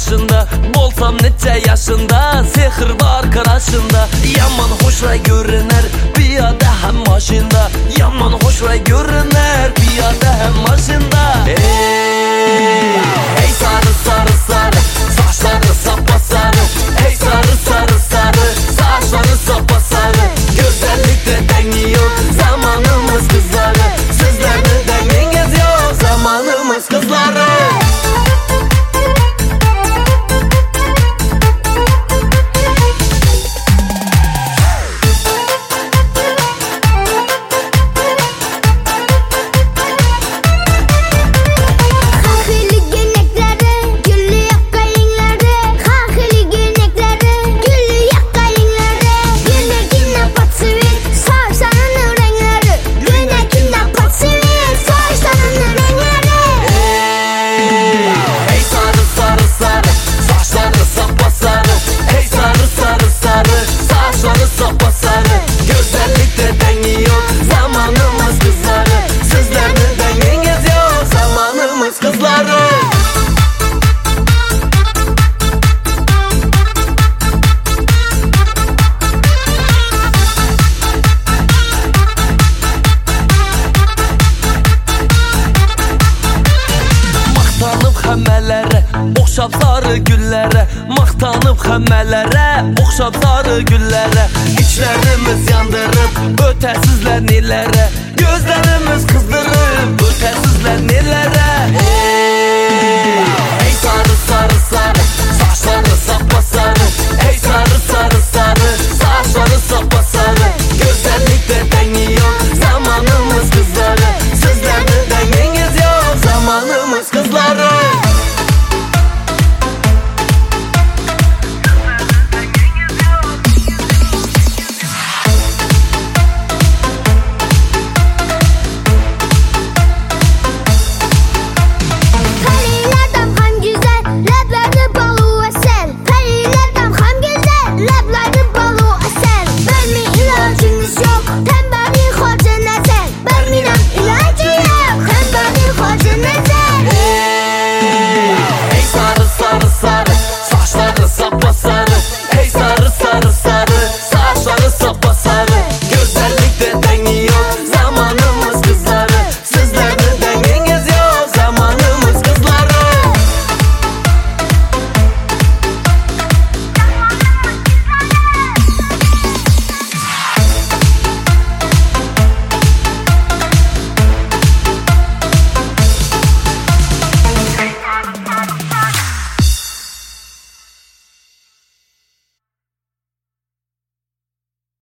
başında, bolsam neçə yaşında, sehir var qaraşında. Yaman hoşra görünər piyada hem maşında, yaman hoşra görünər piyada hem maşında. Hey sarı sarı sarı, saçları sapasarı. Hey sarı sarı sarı, saçları sapasarı. Güzellikte dengi yok, zamanımız kızları. Sizlerde denginiz yok, zamanımız kızları. Oxşab sarı güllərə, maqtanıb xəmmələrə, oxşab sarı güllərə. İçlərimiz yandırıb, ötəsizlər nelərə, gözlərimiz qızdırıb, ötəsizlər nelərə.